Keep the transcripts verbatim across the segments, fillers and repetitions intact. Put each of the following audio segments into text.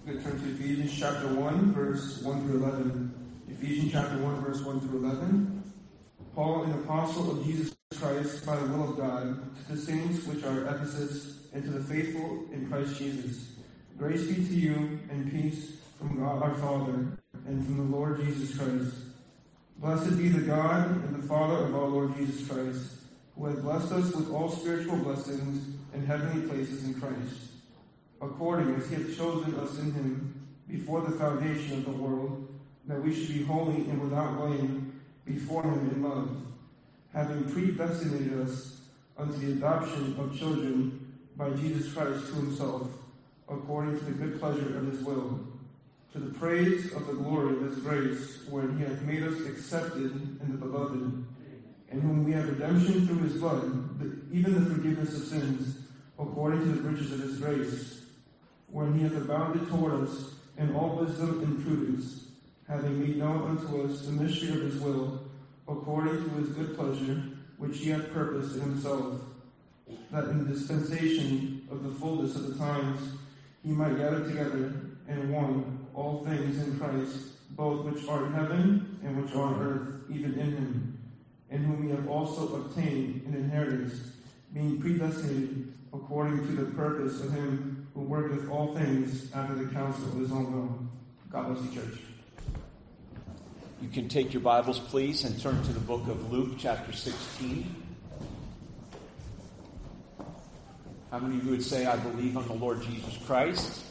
We're going to turn to Ephesians chapter one, verse one through eleven. Ephesians chapter one, verse one through eleven. Paul, an apostle of Jesus Christ by the will of God, to the saints which are at Ephesus, and to the faithful in Christ Jesus. Grace be to you, and peace from God our Father, and from the Lord Jesus Christ. Blessed be the God and the Father of our Lord Jesus Christ, who has blessed us with all spiritual blessings in heavenly places in Christ, according as he hath chosen us in him before the foundation of the world, that we should be holy and without blame before him in love, having predestinated us unto the adoption of children by Jesus Christ to himself, according to the good pleasure of his will, to the praise of the glory of his grace, wherein he hath made us accepted in the beloved, in whom we have redemption through his blood, the, even the forgiveness of sins, according to the riches of his grace, wherein he hath abounded toward us in all wisdom and prudence, having made known unto us the mystery of his will, according to his good pleasure, which he hath purposed in himself, that in the dispensation of the fullness of the times he might gather together in one all things in Christ, both which are in heaven and which are on earth, even in him, in whom we have also obtained an inheritance, being predestinated according to the purpose of him who worketh all things after the counsel of his own will. God bless you, church. You can take your Bibles, please, and turn to the book of Luke, chapter sixteen. How many of you would say, I believe on the Lord Jesus Christ?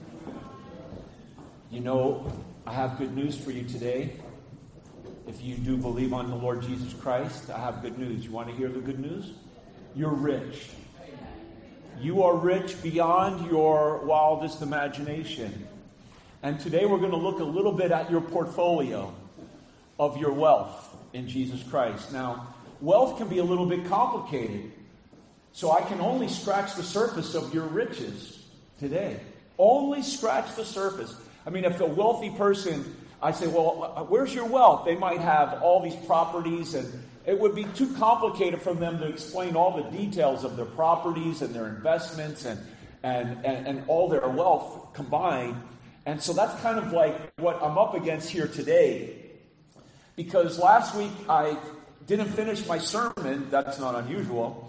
You know, I have good news for you today. If you do believe on the Lord Jesus Christ, I have good news. You want to hear the good news? You're rich. You are rich beyond your wildest imagination. And today we're going to look a little bit at your portfolio of your wealth in Jesus Christ. Now, wealth can be a little bit complicated. So I can only scratch the surface of your riches today. Only scratch the surface. I mean, if a wealthy person, I say, well, where's your wealth? They might have all these properties, and it would be too complicated for them to explain all the details of their properties and their investments and, and, and, and all their wealth combined. And so that's kind of like what I'm up against here today. Because last week I didn't finish my sermon. That's not unusual.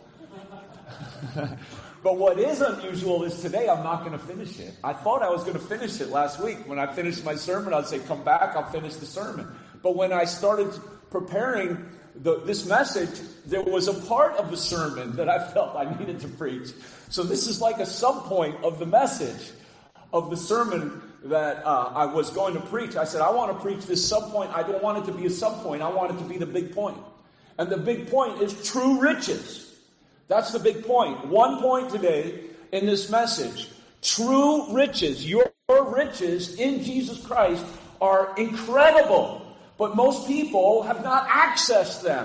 But what is unusual is today I'm not going to finish it. I thought I was going to finish it last week. When I finished my sermon, I'd say, come back, I'll finish the sermon. But when I started preparing the, this message, there was a part of the sermon that I felt I needed to preach. So this is like a subpoint of the message of the sermon that uh, I was going to preach. I said, I want to preach this subpoint. I don't want it to be a subpoint. I want it to be the big point. And the big point is true riches. That's the big point. One point today in this message. True riches. Your riches in Jesus Christ are incredible. But most people have not accessed them.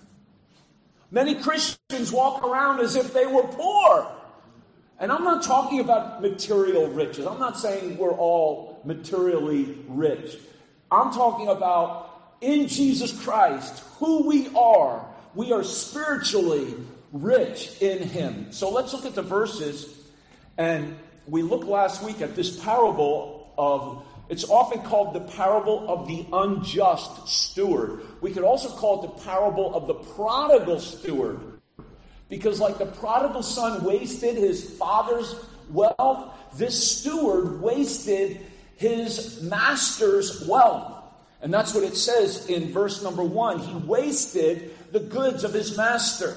Many Christians walk around as if they were poor. And I'm not talking about material riches. I'm not saying we're all materially rich. I'm talking about in Jesus Christ, who we are. We are spiritually rich in him. So let's look at the verses. And we looked last week at this parable of, it's often called the parable of the unjust steward. We could also call it the parable of the prodigal steward. Because like the prodigal son wasted his father's wealth, this steward wasted his master's wealth. And that's what it says in verse number one. He wasted the goods of his master.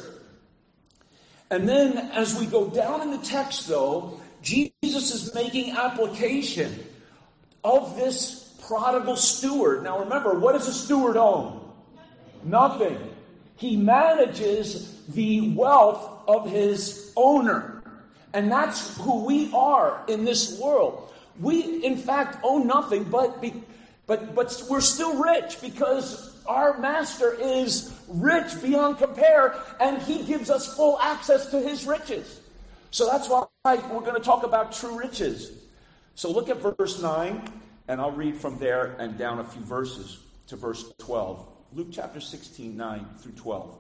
And then as we go down in the text, though, Jesus is making application of this prodigal steward. Now remember, what does a steward own? Nothing. He manages the wealth of his owner. And that's who we are in this world. We, in fact, own nothing, but be, but but we're still rich because our master is rich beyond compare, and he gives us full access to his riches. So that's why we're going to talk about true riches. So look at verse nine, and I'll read from there and down a few verses to verse twelve. Luke chapter sixteen, nine through twelve.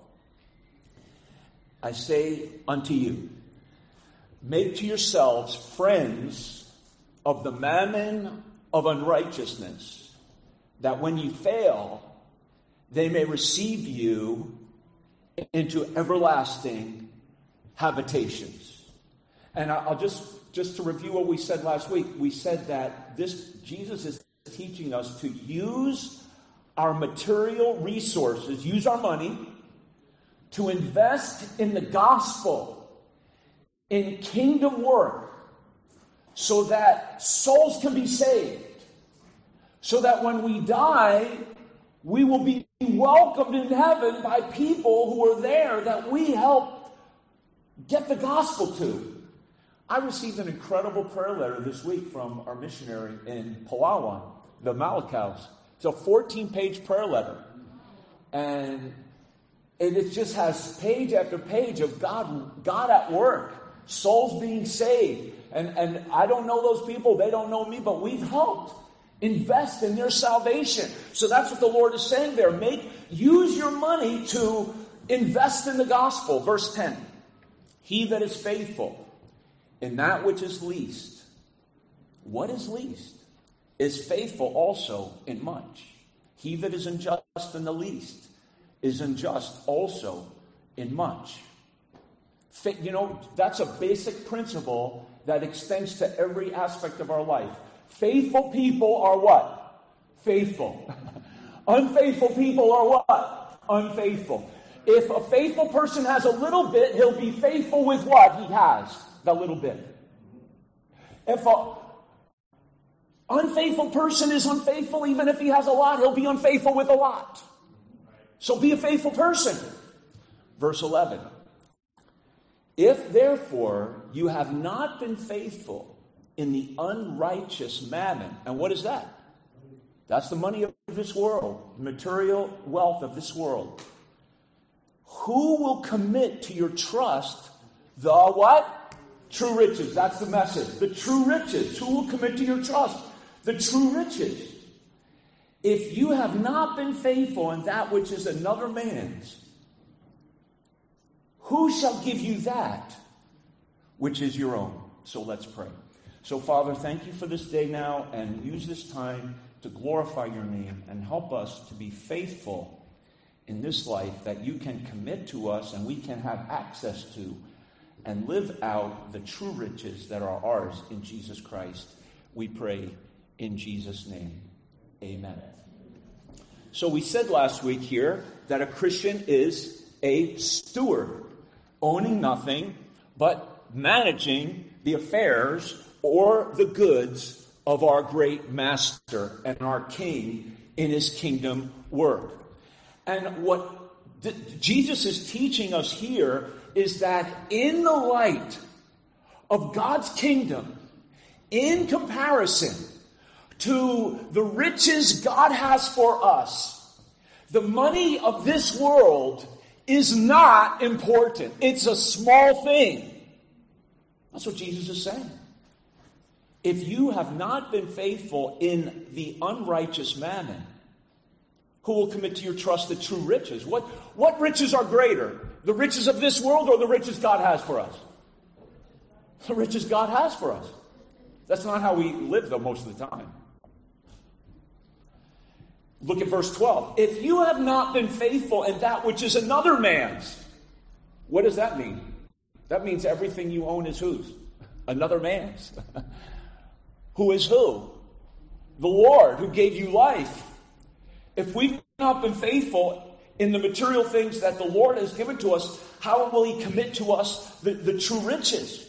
I say unto you, make to yourselves friends of the mammon of unrighteousness, that when you fail, they may receive you into everlasting habitations. And I'll just, just to review what we said last week, we said that this Jesus is teaching us to use our material resources, use our money, to invest in the gospel, in kingdom work, so that souls can be saved, so that when we die, we will be welcomed in heaven by people who are there that we helped get the gospel to. I received an incredible prayer letter this week from our missionary in Palawan, the Malacaus. It's a fourteen-page prayer letter. And it just has page after page of God, God at work, souls being saved. And, and I don't know those people, they don't know me, but we've helped invest in their salvation. So that's what the Lord is saying there. Make, use your money to invest in the gospel. Verse ten. He that is faithful in that which is least. What is least? Is faithful also in much. He that is unjust in the least is unjust also in much. You know, that's a basic principle that extends to every aspect of our life. Faithful people are what? Faithful. Unfaithful people are what? Unfaithful. If a faithful person has a little bit, he'll be faithful with what he has, that little bit. If a unfaithful person is unfaithful, even if he has a lot, he'll be unfaithful with a lot. So be a faithful person. Verse eleven. If therefore you have not been faithful in the unrighteous mammon, and what is that? That's the money of this world, material wealth of this world. Who will commit to your trust the what? True riches. That's the message. The true riches. Who will commit to your trust? The true riches. If you have not been faithful in that which is another man's, who shall give you that which is your own? So let's pray. So Father, thank you for this day now, and use this time to glorify your name and help us to be faithful in this life that you can commit to us and we can have access to and live out the true riches that are ours in Jesus Christ. We pray in Jesus' name. Amen. So we said last week here that a Christian is a steward, owning nothing but managing the affairs or the goods of our great master and our king in his kingdom work. And what th- Jesus is teaching us here is that in the light of God's kingdom, in comparison to the riches God has for us, the money of this world is not important. It's a small thing. That's what Jesus is saying. If you have not been faithful in the unrighteous mammon, who will commit to your trust the true riches? What, what riches are greater? The riches of this world or the riches God has for us? The riches God has for us. That's not how we live, though, most of the time. Look at verse twelve. If you have not been faithful in that which is another man's, what does that mean? That means everything you own is whose? Another man's. Who is who? The Lord, who gave you life. If we've not been faithful in the material things that the Lord has given to us, how will he commit to us the, the true riches?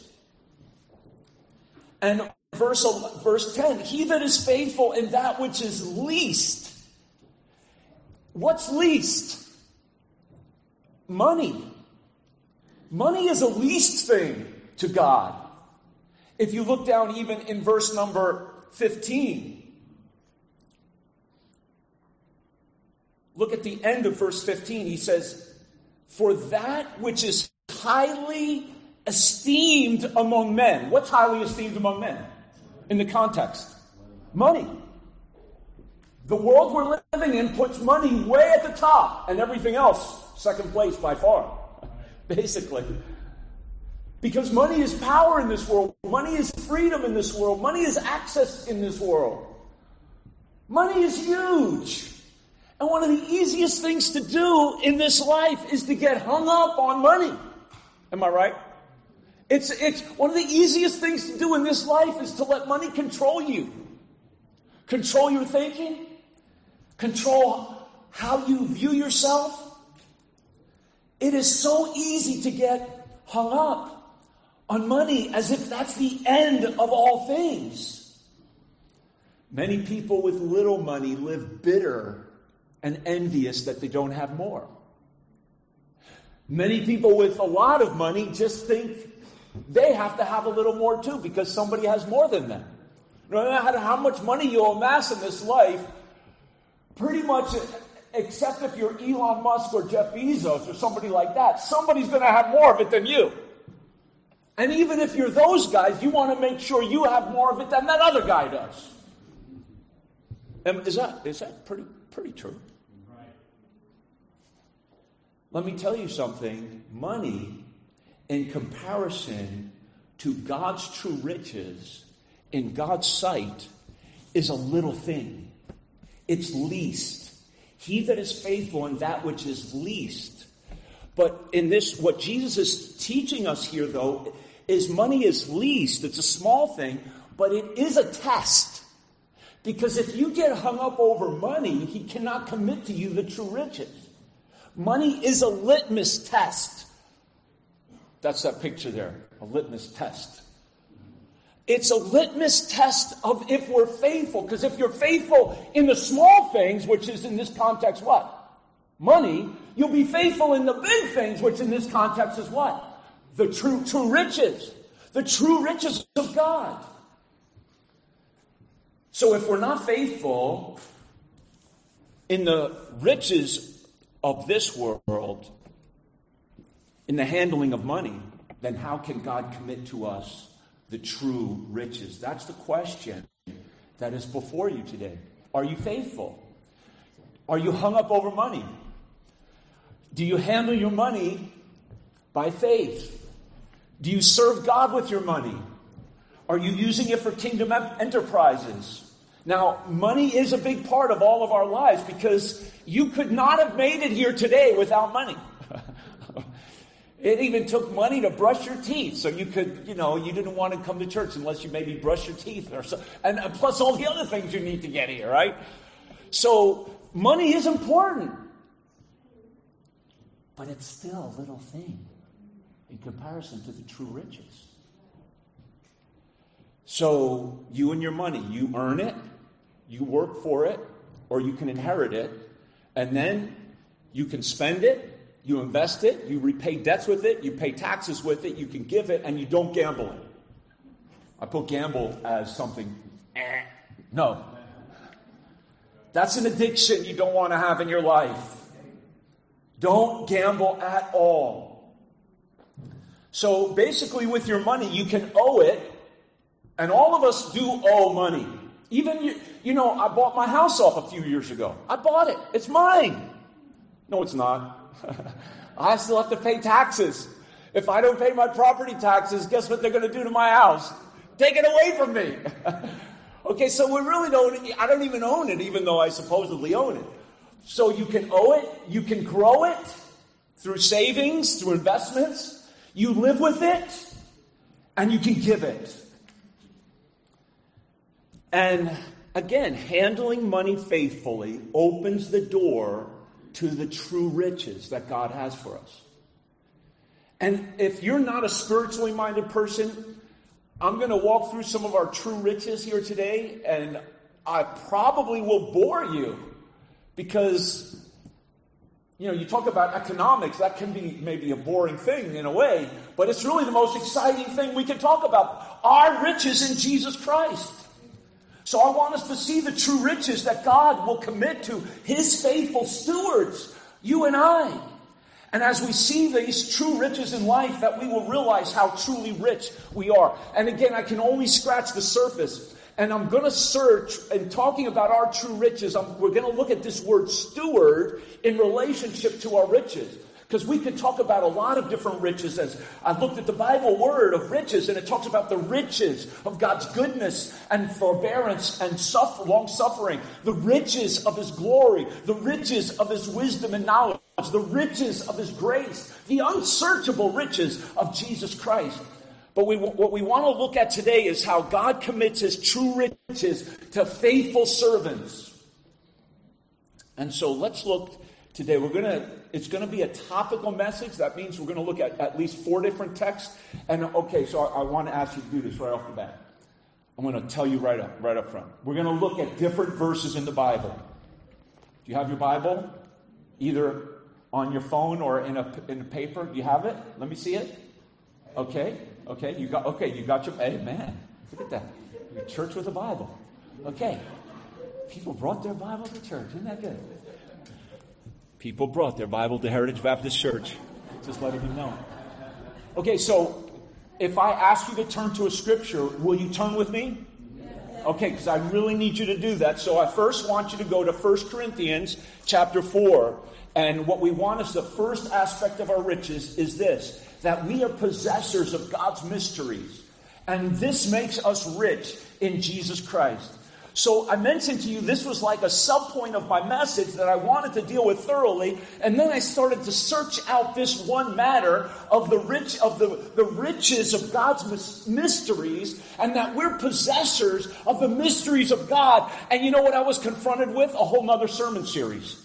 And verse, verse ten, he that is faithful in that which is least. What's least? Money. Money is a least thing to God. If you look down even in verse number fifteen, look at the end of verse fifteen. He says, for that which is highly esteemed among men. What's highly esteemed among men? In the context. Money. The world we're living in puts money way at the top and everything else second place by far. Basically. Because money is power in this world. Money is freedom in this world. Money is access in this world. Money is huge. And one of the easiest things to do in this life is to get hung up on money. Am I right? It's, it's one of the easiest things to do in this life is to let money control you. Control your thinking. Control how you view yourself. It is so easy to get hung up on money as if that's the end of all things. Many people with little money live bitter and envious that they don't have more. Many people with a lot of money just think they have to have a little more too because somebody has more than them. No matter how much money you amass in this life, pretty much, except if you're Elon Musk or Jeff Bezos or somebody like that, somebody's going to have more of it than you. And even if you're those guys, you want to make sure you have more of it than that other guy does. And is that is that pretty pretty true? Right. Let me tell you something. Money, in comparison to God's true riches, in God's sight, is a little thing. It's least. He that is faithful in that which is least. But in this, what Jesus is teaching us here, though, is money is least. It's a small thing, but it is a test. Because if you get hung up over money, he cannot commit to you the true riches. Money is a litmus test. That's that picture there, a litmus test. It's a litmus test of if we're faithful. Because if you're faithful in the small things, which is in this context what? Money, you'll be faithful in the big things, which in this context is what? The true, true riches. The true riches of God. So if we're not faithful in the riches of this world, in the handling of money, then how can God commit to us the true riches? That's the question that is before you today. Are you faithful? Are you hung up over money? Do you handle your money by faith? Do you serve God with your money? Are you using it for kingdom enterprises? Now, money is a big part of all of our lives because you could not have made it here today without money. It even took money to brush your teeth. So you could, you know, you didn't want to come to church unless you maybe brush your teeth or so. And plus all the other things you need to get here, right? So money is important. But it's still a little thing in comparison to the true riches. So you and your money, you earn it, you work for it, or you can inherit it, and then you can spend it, you invest it, you repay debts with it, you pay taxes with it, you can give it, and you don't gamble it. I put gamble as something, eh, no. That's an addiction you don't want to have in your life. Don't gamble at all. So basically with your money, you can owe it, and all of us do owe money. Even, you, you know, I bought my house off a few years ago. I bought it. It's mine. No, it's not. I still have to pay taxes. If I don't pay my property taxes, guess what they're going to do to my house? Take it away from me. Okay, so we really don't, I don't even own it, even though I supposedly own it. So you can owe it, you can grow it through savings, through investments. You live with it, and you can give it. And again, handling money faithfully opens the door to the true riches that God has for us. And if you're not a spiritually minded person, I'm going to walk through some of our true riches here today, and I probably will bore you because, you know, you talk about economics, that can be maybe a boring thing in a way, but it's really the most exciting thing we can talk about. Our riches in Jesus Christ. So I want us to see the true riches that God will commit to His faithful stewards, you and I. And as we see these true riches in life, that we will realize how truly rich we are. And again, I can only scratch the surface. And I'm going to search, and talking about our true riches, I'm, we're going to look at this word steward in relationship to our riches. Because we could talk about a lot of different riches. As I looked at the Bible word of riches, and it talks about the riches of God's goodness and forbearance and suffer, long suffering, the riches of his glory, the riches of his wisdom and knowledge, the riches of his grace, the unsearchable riches of Jesus Christ. But we, what we want to look at today is how God commits his true riches to faithful servants. And so let's look today. We're going to, it's going to be a topical message. That means we're going to look at at least four different texts. And okay, so I, I want to ask you to do this right off the bat. I'm going to tell you right up, right up front. We're going to look at different verses in the Bible. Do you have your Bible? Either on your phone or in a, in a paper? Do you have it? Let me see it. Okay, okay, you got, okay, you got your, hey man, look at that. You're a church with a Bible. Okay. People brought their Bible to church. Isn't that good? People brought their Bible to Heritage Baptist Church. Just letting you know. Okay, so if I ask you to turn to a scripture, will you turn with me? Okay, because I really need you to do that. So I first want you to go to First Corinthians chapter four. And what we want is the first aspect of our riches is this, that we are possessors of God's mysteries. And this makes us rich in Jesus Christ. So I mentioned to you this was like a subpoint of my message that I wanted to deal with thoroughly, and then I started to search out this one matter of the rich of the, the riches of God's mysteries, and that we're possessors of the mysteries of God. And you know what I was confronted with? A whole nother sermon series.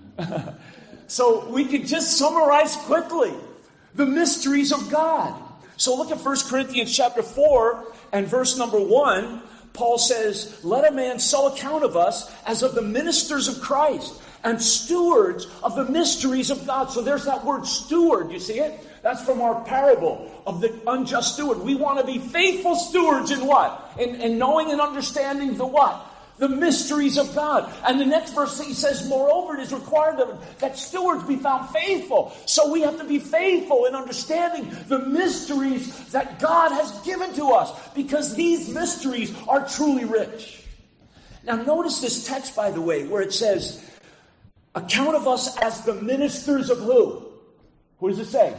So we could just summarize quickly the mysteries of God. So look at First Corinthians chapter four and verse number one. Paul says, let a man so account of us as of the ministers of Christ and stewards of the mysteries of God. So there's that word steward. You see it? That's from our parable of the unjust steward. We want to be faithful stewards in what? In, in knowing and understanding the what? The mysteries of God. And the next verse he says, moreover, it is required that, that stewards be found faithful. So we have to be faithful in understanding the mysteries that God has given to us, because these mysteries are truly rich. Now notice this text, by the way, where it says, account of us as the ministers of who? Who does it say?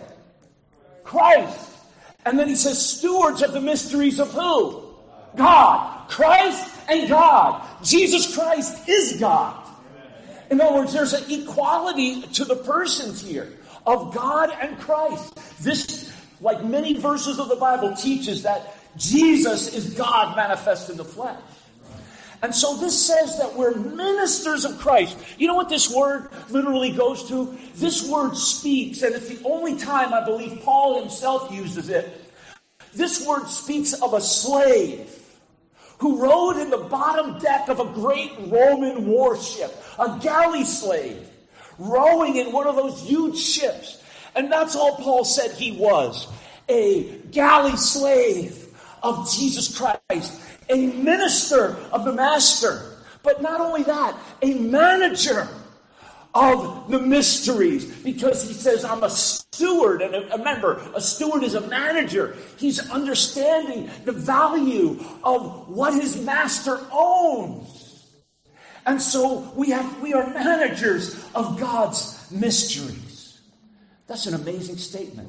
Christ. And then he says, stewards of the mysteries of who? God. Christ and God. Jesus Christ is God. In other words, there's an equality to the persons here of God and Christ. This, like many verses of the Bible, teaches that Jesus is God manifest in the flesh. And so this says that we're ministers of Christ. You know what this word literally goes to? This word speaks, and it's the only time I believe Paul himself uses it. This word speaks of a slave who rode in the bottom deck of a great Roman warship, a galley slave, rowing in one of those huge ships. And that's all Paul said he was, a galley slave of Jesus Christ, a minister of the Master. But not only that, a manager of the mysteries, because he says, I'm a steward. And remember, a steward is a manager. He's understanding the value of what his master owns. And so we have we are managers of God's mysteries. That's an amazing statement.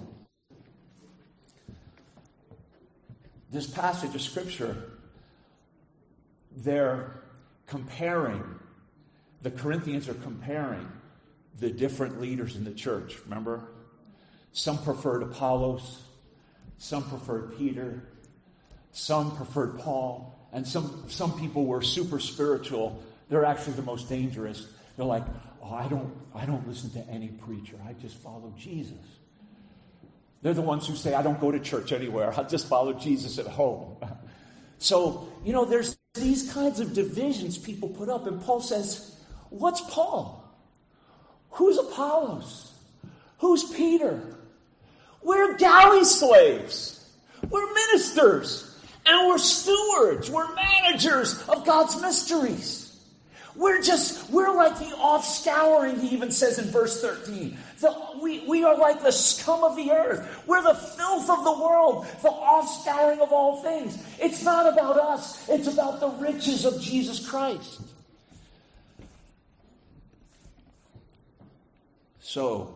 This passage of scripture, they're comparing The Corinthians are comparing the different leaders in the church. Remember? Some preferred Apollos. Some preferred Peter. Some preferred Paul. And some, some people were super spiritual. They're actually the most dangerous. They're like, oh, I don't, I don't listen to any preacher. I just follow Jesus. They're the ones who say, I don't go to church anywhere. I just follow Jesus at home. So, you know, there's these kinds of divisions people put up. And Paul says, what's Paul? Who's Apollos? Who's Peter? We're galley slaves. We're ministers. And we're stewards. We're managers of God's mysteries. We're just, we're like the offscouring, he even says in verse thirteen. The, we, we are like the scum of the earth. We're the filth of the world, the offscouring of all things. It's not about us. It's about the riches of Jesus Christ. So,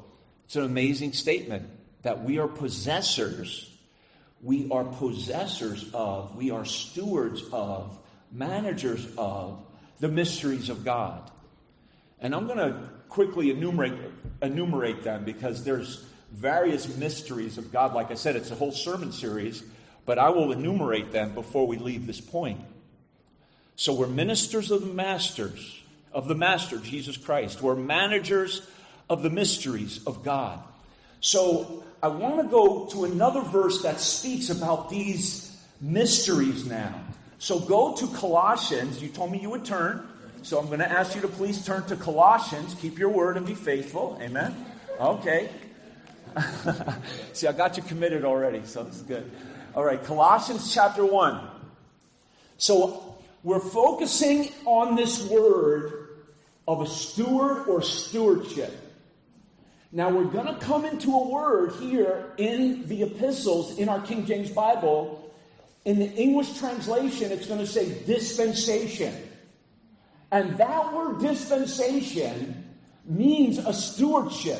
It's an amazing statement that we are possessors. We are possessors of, we are stewards of, managers of the mysteries of God. And I'm going to quickly enumerate, enumerate them because there's various mysteries of God. Like I said, it's a whole sermon series, but I will enumerate them before we leave this point. So we're ministers of the masters, of the Master, Jesus Christ. We're managers of the mysteries of God. So I want to go to another verse that speaks about these mysteries now. So go to Colossians. You told me you would turn. So I'm going to ask you to please turn to Colossians. Keep your word and be faithful. Amen? Okay. See, I got you committed already, so this is good. All right, Colossians chapter one. So we're focusing on this word of a steward or stewardship. Now we're going to come into a word here in the epistles in our King James Bible. In the English translation, it's going to say dispensation. And that word dispensation means a stewardship.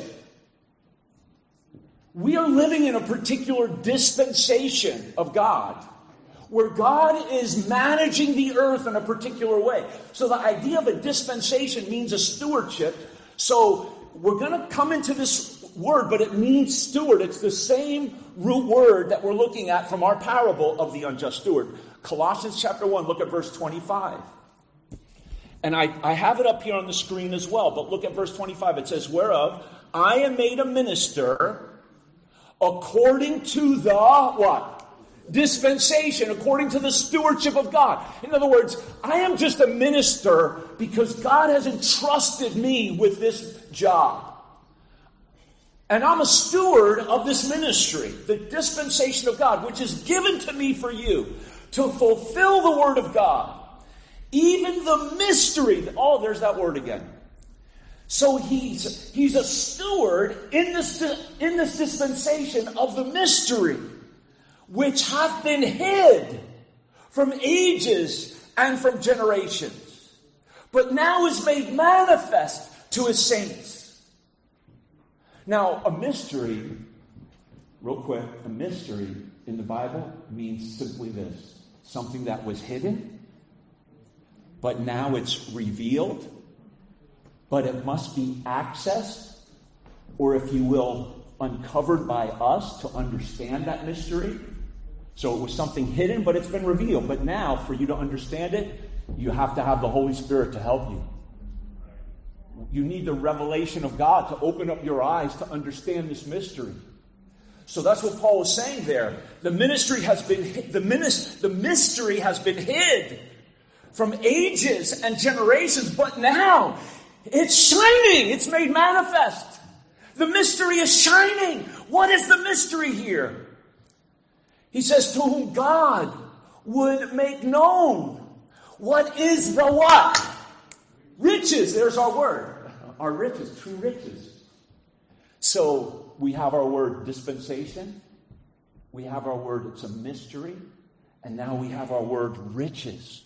We are living in a particular dispensation of God, where God is managing the earth in a particular way. So the idea of a dispensation means a stewardship. So we're going to come into this word, but it means steward. It's the same root word that we're looking at from our parable of the unjust steward. Colossians chapter one, look at verse twenty-five. And I, I have it up here on the screen as well, but look at verse twenty-five. It says, whereof I am made a minister according to the what? Dispensation, according to the stewardship of God. In other words, I am just a minister because God has entrusted me with this job. And I'm a steward of this ministry, the dispensation of God, which is given to me for you to fulfill the word of God. Even the mystery. Oh, there's that word again. So he's, he's a steward in this, in this dispensation of the mystery, which hath been hid from ages and from generations, but now is made manifest to his saints. Now, a mystery, real quick, a mystery in the Bible means simply this: something that was hidden, but now it's revealed, but it must be accessed, or if you will, uncovered by us to understand that mystery. So it was something hidden, but it's been revealed. But now, for you to understand it, you have to have the Holy Spirit to help you. You need the revelation of God to open up your eyes to understand this mystery. So that's what Paul is saying there. The ministry has been the minis, the mystery has been hid from ages and generations, but now it's shining. It's made manifest. The mystery is shining. What is the mystery here? He says, to whom God would make known what is the what? Riches. There's our word. Our riches, true riches. So we have our word dispensation. We have our word, it's a mystery. And now we have our word riches.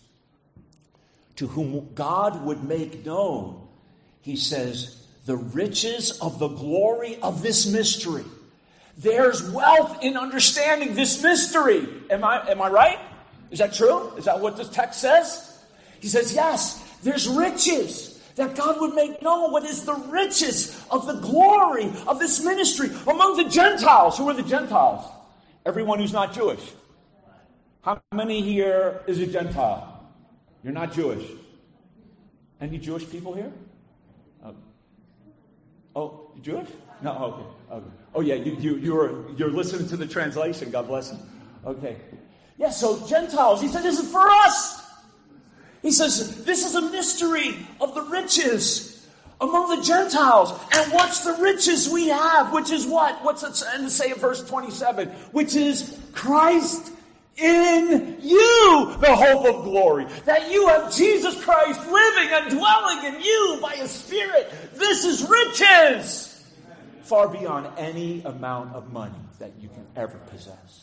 To whom God would make known, he says, the riches of the glory of this mystery. There's wealth in understanding this mystery. Am I, am I right? Is that true? Is that what this text says? He says, yes, there's riches. That God would make known what is the riches of the glory of this ministry among the Gentiles. Who are the Gentiles? Everyone who's not Jewish. How many here is a Gentile? You're not Jewish. Any Jewish people here? Oh, oh you Jewish? No, okay. okay. Oh yeah, you, you, you're, you're listening to the translation. God bless you. Okay. Yeah, so Gentiles, he said, this is for us. He says, this is a mystery of the riches among the Gentiles. And what's the riches we have? Which is what? What's it say in verse twenty-seven? Which is Christ in you, the hope of glory. That you have Jesus Christ living and dwelling in you by His Spirit. This is riches. Far beyond any amount of money that you can ever possess.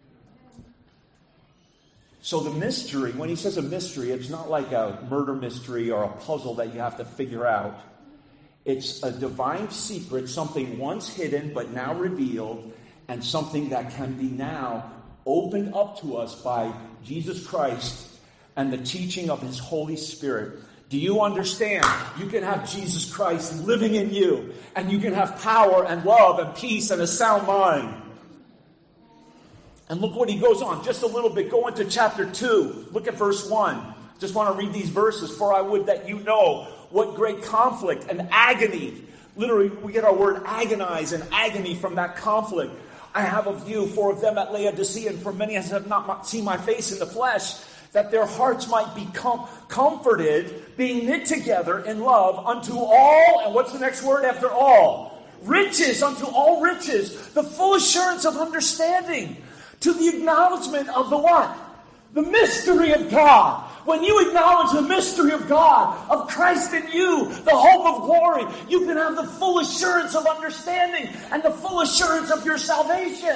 So the mystery, when he says a mystery, it's not like a murder mystery or a puzzle that you have to figure out. It's a divine secret, something once hidden but now revealed, and something that can be now opened up to us by Jesus Christ and the teaching of his Holy Spirit. Do you understand? You can have Jesus Christ living in you, and you can have power and love and peace and a sound mind. And look what he goes on, just a little bit. Go into chapter two. Look at verse one. Just want to read these verses. For I would that you know what great conflict and agony. Literally, we get our word agonize and agony from that conflict. I have of you, for of them at Laodicea, and for many as have not seen my face in the flesh, that their hearts might be com- comforted, being knit together in love unto all, and what's the next word after all? Riches, unto all riches, the full assurance of understanding, to the acknowledgement of the what? The mystery of God. When you acknowledge the mystery of God, of Christ in you, the hope of glory, you can have the full assurance of understanding and the full assurance of your salvation.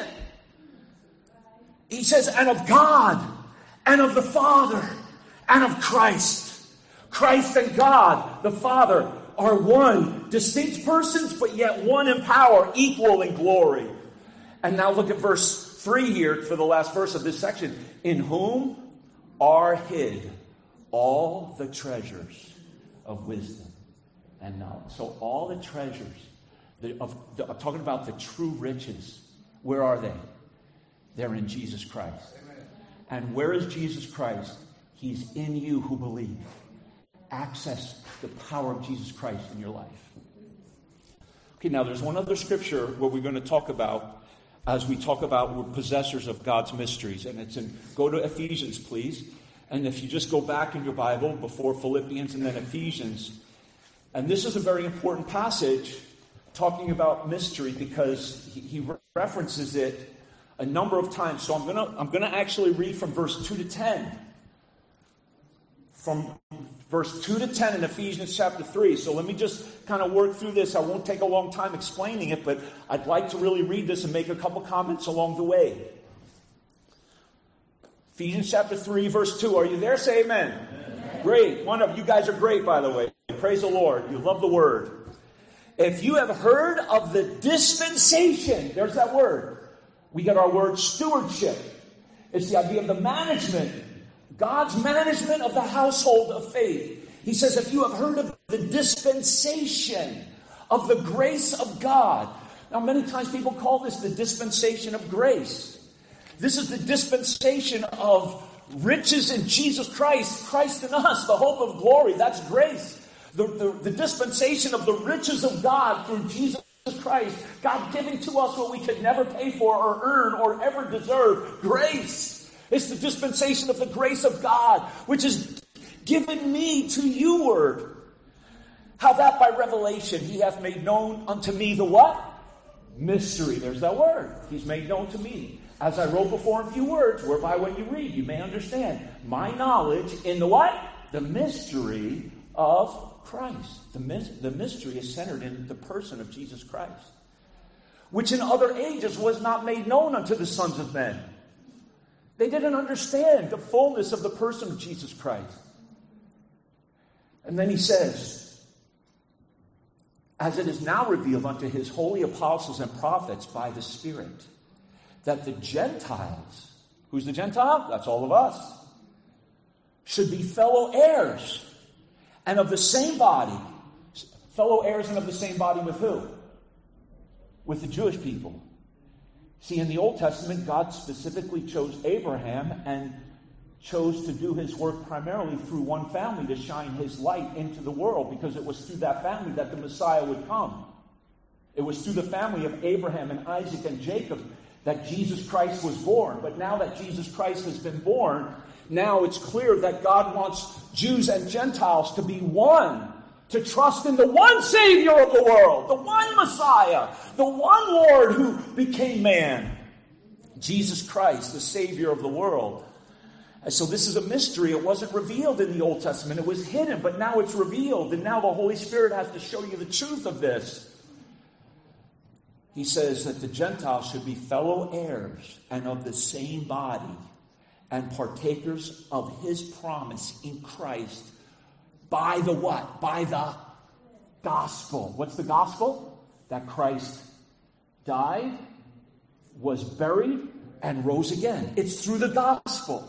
He says, and of God, and of the Father, and of Christ. Christ and God, the Father, are one, distinct persons, but yet one in power, equal in glory. And now look at verse three here for the last verse of this section. In whom are hid all the treasures of wisdom and knowledge. So all the treasures, the, of, the, I'm talking about the true riches. Where are they? They're in Jesus Christ. Amen. And where is Jesus Christ? He's in you who believe. Access the power of Jesus Christ in your life. Okay, now there's one other scripture where we're going to talk about as we talk about we're possessors of God's mysteries. And it's in, go to Ephesians, please. And if you just go back in your Bible before Philippians and then Ephesians. And this is a very important passage talking about mystery because he, he references it a number of times. So I'm gonna I'm gonna actually read from verse two to ten. From verse two to ten in Ephesians chapter three. So let me just kind of work through this. I won't take a long time explaining it, but I'd like to really read this and make a couple comments along the way. Ephesians chapter three, verse two. Are you there? Say amen. Amen. Great. One of you guys are great, by the way. Praise the Lord. You love the word. If you have heard of the dispensation, there's that word. We get our word stewardship. It's the idea of the management. God's management of the household of faith. He says, if you have heard of the dispensation of the grace of God. Now, many times people call this the dispensation of grace. This is the dispensation of riches in Jesus Christ, Christ in us, the hope of glory. That's grace. The, the, the dispensation of the riches of God through Jesus Christ. God giving to us what we could never pay for or earn or ever deserve. Grace. It's the dispensation of the grace of God, which is given me to you, word. How that by revelation he hath made known unto me the what? Mystery. There's that word. He's made known to me. As I wrote before in few words, whereby when you read, you may understand my knowledge in the what? The mystery of Christ. The, mis- the mystery is centered in the person of Jesus Christ, which in other ages was not made known unto the sons of men. They didn't understand the fullness of the person of Jesus Christ. And then he says, as it is now revealed unto his holy apostles and prophets by the Spirit, that the Gentiles, who's the Gentile? That's all of us, should be fellow heirs and of the same body. Fellow heirs and of the same body with who? With the Jewish people. See, in the Old Testament, God specifically chose Abraham and chose to do his work primarily through one family to shine his light into the world, because it was through that family that the Messiah would come. It was through the family of Abraham and Isaac and Jacob that Jesus Christ was born. But now that Jesus Christ has been born, now it's clear that God wants Jews and Gentiles to be one. To trust in the one Savior of the world, the one Messiah, the one Lord who became man. Jesus Christ, the Savior of the world. And so this is a mystery. It wasn't revealed in the Old Testament. It was hidden, but now it's revealed. And now the Holy Spirit has to show you the truth of this. He says that the Gentiles should be fellow heirs and of the same body and partakers of his promise in Christ. By the what? By the gospel. What's the gospel? That Christ died, was buried, and rose again. It's through the gospel.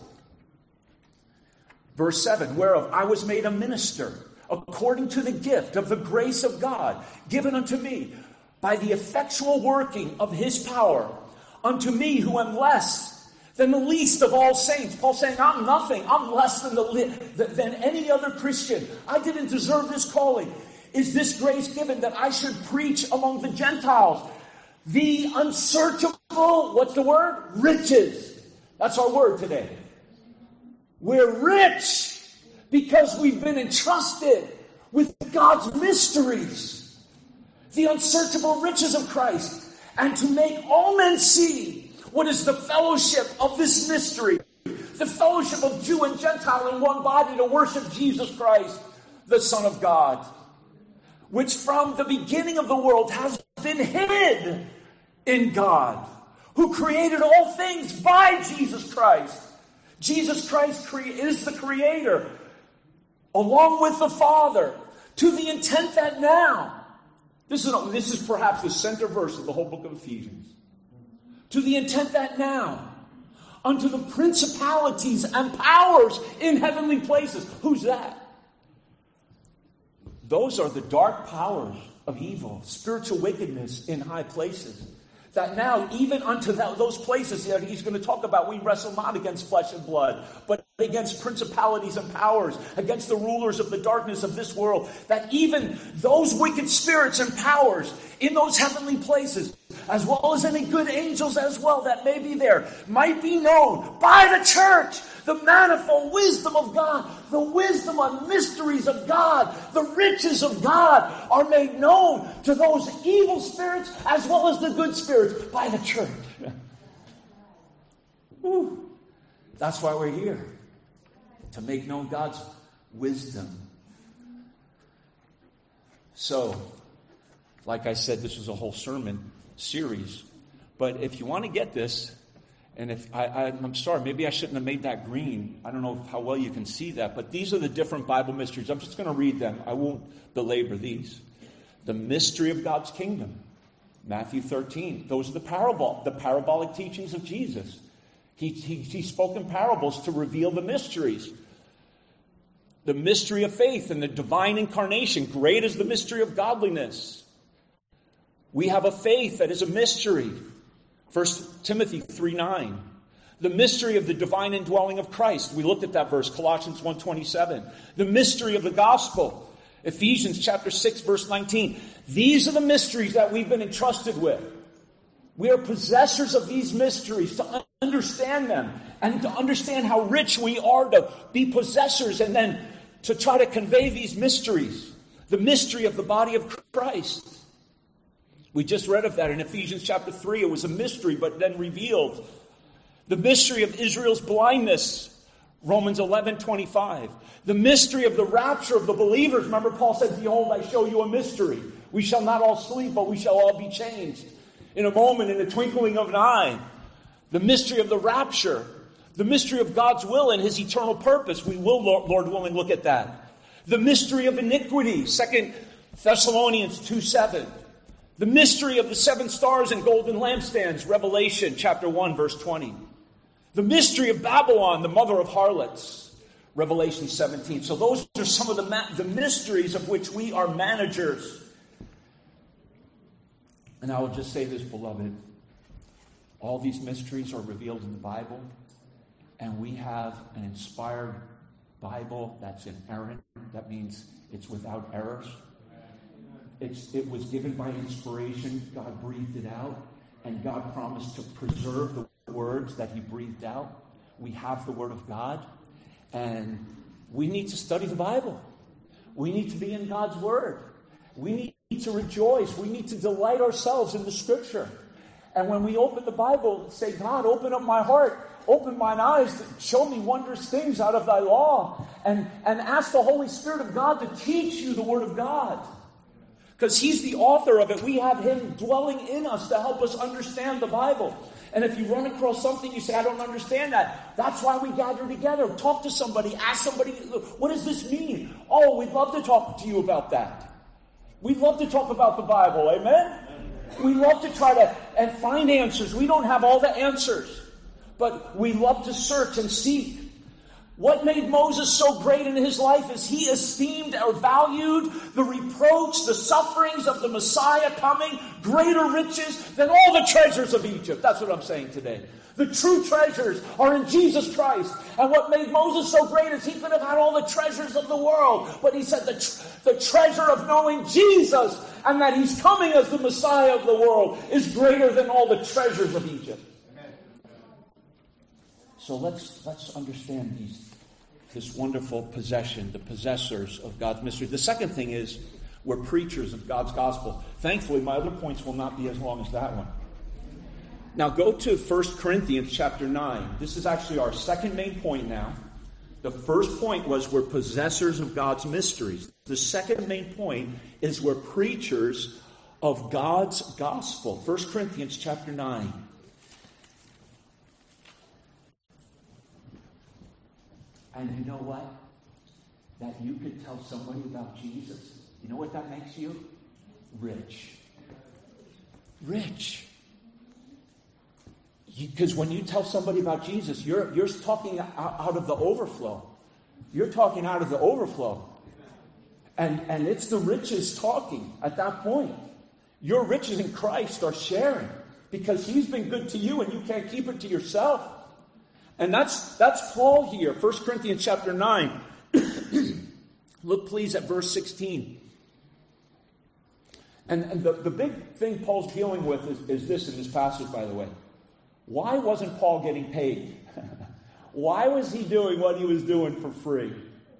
Verse seven, whereof I was made a minister, according to the gift of the grace of God, given unto me by the effectual working of his power, unto me who am less than the least of all saints. Paul's saying, I'm nothing. I'm less than, the, than any other Christian. I didn't deserve this calling. Is this grace given that I should preach among the Gentiles the unsearchable, what's the word? Riches. That's our word today. We're rich because we've been entrusted with God's mysteries, the unsearchable riches of Christ, and to make all men see what is the fellowship of this mystery, the fellowship of Jew and Gentile in one body to worship Jesus Christ, the Son of God, which from the beginning of the world has been hid in God, who created all things by Jesus Christ. Jesus Christ cre- is the creator, along with the Father, to the intent that now, this is, this is perhaps the center verse of the whole book of Ephesians, to the intent that now, unto the principalities and powers in heavenly places. Who's that? Those are the dark powers of evil, spiritual wickedness in high places. That now, even unto that, those places that he's going to talk about, we wrestle not against flesh and blood, but against principalities and powers, against the rulers of the darkness of this world. That even those wicked spirits and powers in those heavenly places, as well as any good angels as well that may be there, might be known by the church. The manifold wisdom of God, the wisdom and mysteries of God, the riches of God are made known to those evil spirits as well as the good spirits by the church. Whew. That's why we're here, to make known God's wisdom. So, like I said, this was a whole sermon series. But if you want to get this, and if I, I, I'm sorry, maybe I shouldn't have made that green. I don't know how well you can see that. But these are the different Bible mysteries. I'm just going to read them. I won't belabor these. The mystery of God's kingdom. Matthew thirteen. Those are the parable, the parabolic teachings of Jesus. He, he, he spoke in parables to reveal the mysteries. The mystery of faith and the divine incarnation. Great is the mystery of godliness. We have a faith that is a mystery. First Timothy three nine. The mystery of the divine indwelling of Christ. We looked at that verse, Colossians one twenty-seven. The mystery of the gospel. Ephesians chapter six, verse nineteen. These are the mysteries that we've been entrusted with. We are possessors of these mysteries to understand them and to understand how rich we are to be possessors and then to try to convey these mysteries. The mystery of the body of Christ. We just read of that in Ephesians chapter three. It was a mystery, but then revealed. The mystery of Israel's blindness. Romans eleven twenty-five. The mystery of the rapture of the believers. Remember, Paul said, behold, I show you a mystery. We shall not all sleep, but we shall all be changed. In a moment, in the twinkling of an eye. The mystery of the rapture. The mystery of God's will and his eternal purpose. We will, Lord willing, look at that. The mystery of iniquity. Second Thessalonians two seven. The mystery of the seven stars and golden lampstands, Revelation chapter one, verse twenty. The mystery of Babylon, the mother of harlots, Revelation seventeen. So those are some of the, ma- the mysteries of which we are managers. And I will just say this, beloved. All these mysteries are revealed in the Bible. And we have an inspired Bible that's inerrant. That means it's without errors. It's, it was given by inspiration. God breathed it out. And God promised to preserve the words that he breathed out. We have the Word of God. And we need to study the Bible. We need to be in God's Word. We need to rejoice. We need to delight ourselves in the Scripture. And when we open the Bible, say, God, open up my heart. Open mine eyes to show me wondrous things out of thy law. And, and ask the Holy Spirit of God to teach you the Word of God. Because he's the author of it. We have him dwelling in us to help us understand the Bible. And if you run across something, you say, I don't understand that. That's why we gather together. Talk to somebody. Ask somebody, what does this mean? Oh, we'd love to talk to you about that. We love to talk about the Bible, amen? We love to try to and find answers. We don't have all the answers, but we love to search and seek. What made Moses so great in his life is he esteemed or valued the reproach, the sufferings of the Messiah coming, greater riches than all the treasures of Egypt. That's what I'm saying today. The true treasures are in Jesus Christ. And what made Moses so great is he could have had all the treasures of the world. But he said the, tr- the treasure of knowing Jesus and that he's coming as the Messiah of the world is greater than all the treasures of Egypt. So let's let's understand these, this wonderful possession, the possessors of God's mystery. The second thing is we're preachers of God's gospel. Thankfully, my other points will not be as long as that one. Now go to First Corinthians chapter nine. This is actually our second main point now. The first point was we're possessors of God's mysteries. The second main point is we're preachers of God's gospel. First Corinthians chapter nine. And you know what? That you could tell somebody about Jesus. You know what that makes you? Rich. Rich. Because when you tell somebody about Jesus, you're, you're talking out of the overflow. You're talking out of the overflow. And, and it's the riches talking at that point. Your riches in Christ are sharing because he's been good to you and you can't keep it to yourself. And that's that's Paul here, First Corinthians chapter nine. Look please at verse sixteen. And, and the, the big thing Paul's dealing with is, is this in this passage, by the way. Why wasn't Paul getting paid? Why was he doing what he was doing for free?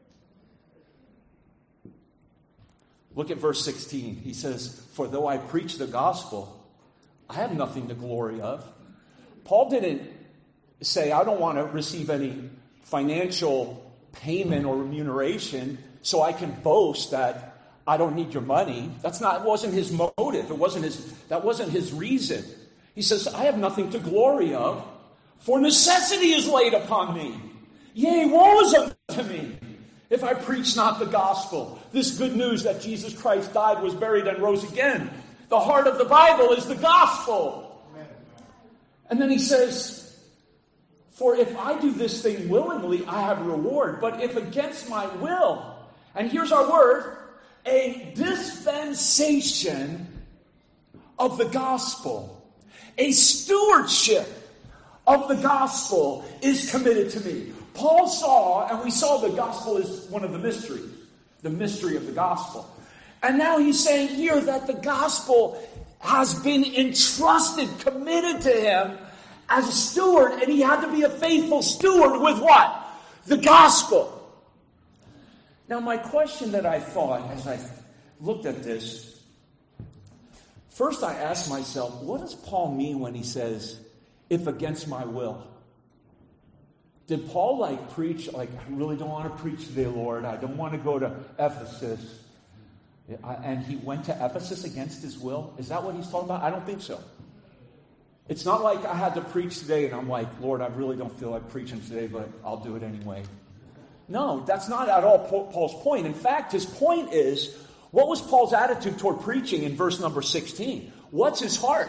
Look at verse sixteen. He says, for though I preach the gospel, I have nothing to glory of. Paul didn't say, I don't want to receive any financial payment or remuneration so I can boast that I don't need your money. That's not, it wasn't his motive. It wasn't his, that wasn't his reason. He says, I have nothing to glory of, for necessity is laid upon me. Yea, woe is unto me, if I preach not the gospel. This good news that Jesus Christ died, was buried, and rose again. The heart of the Bible is the gospel. And then he says, for if I do this thing willingly, I have a reward. But if against my will, and here's our word, a dispensation of the gospel, a stewardship of the gospel is committed to me. Paul saw, and we saw the gospel is one of the mysteries, the mystery of the gospel. And now he's saying here that the gospel has been entrusted, committed to him as a steward, and he had to be a faithful steward with what? The gospel. Now, my question that I thought as I looked at this, first I asked myself, what does Paul mean when he says, if against my will? Did Paul like preach, like, I really don't want to preach today, Lord. I don't want to go to Ephesus. And he went to Ephesus against his will? Is that what he's talking about? I don't think so. It's not like I had to preach today and I'm like, Lord, I really don't feel like preaching today, but I'll do it anyway. No, that's not at all Paul's point. In fact, his point is, what was Paul's attitude toward preaching in verse number sixteen? What's his heart?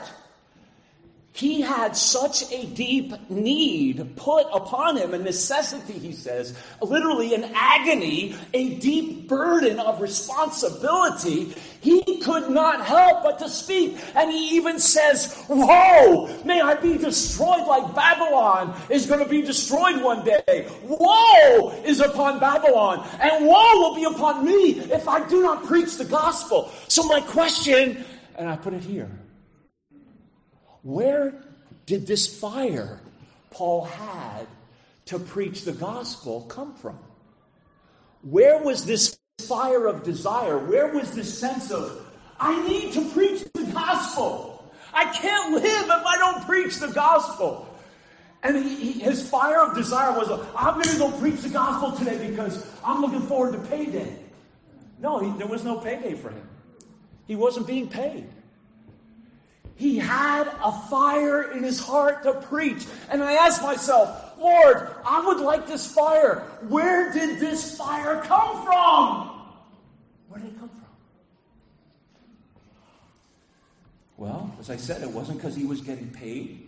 He had such a deep need put upon him, a necessity, he says, literally an agony, a deep burden of responsibility. He could not help but to speak. And he even says, woe, may I be destroyed like Babylon is going to be destroyed one day. Woe is upon Babylon, and woe will be upon me if I do not preach the gospel. So my question, and I put it here, where did this fire Paul had to preach the gospel come from? Where was this fire of desire? Where was this sense of, I need to preach the gospel. I can't live if I don't preach the gospel. And he, he, his fire of desire was, I'm going to go preach the gospel today because I'm looking forward to payday. No, he, there was no payday for him. He wasn't being paid. He had a fire in his heart to preach. And I asked myself, Lord, I would like this fire. Where did this fire come from? Where did it come from? Well, as I said, it wasn't because he was getting paid.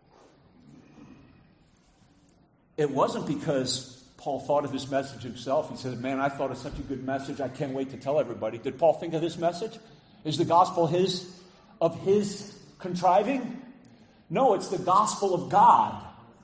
It wasn't because Paul thought of this message himself. He said, man, I thought of such a good message, I can't wait to tell everybody. Did Paul think of this message? Is the gospel his, of his contriving? No, it's the gospel of God.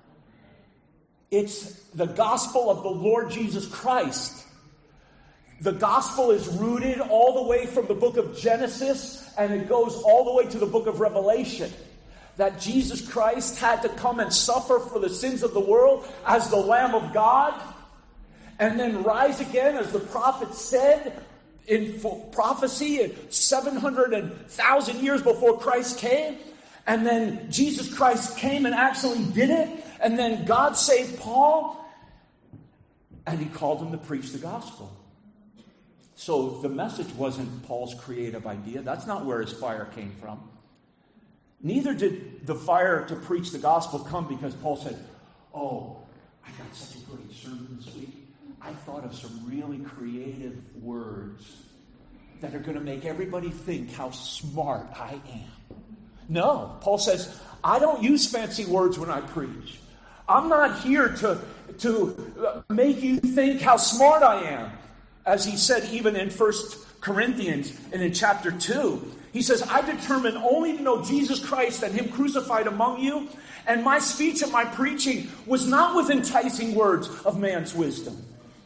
It's the gospel of the Lord Jesus Christ. The gospel is rooted all the way from the book of Genesis, and it goes all the way to the book of Revelation. That Jesus Christ had to come and suffer for the sins of the world as the Lamb of God, and then rise again, as the prophet said in prophecy, seven hundred thousand years before Christ came. And then Jesus Christ came and actually did it. And then God saved Paul, and he called him to preach the gospel. So the message wasn't Paul's creative idea. That's not where his fire came from. Neither did the fire to preach the gospel come because Paul said, oh, I got such a great sermon this week. I thought of some really creative words that are going to make everybody think how smart I am. No, Paul says, I don't use fancy words when I preach. I'm not here to, to make you think how smart I am. As he said even in First Corinthians and in chapter two, he says, I determined only to know Jesus Christ and him crucified among you, and my speech and my preaching was not with enticing words of man's wisdom.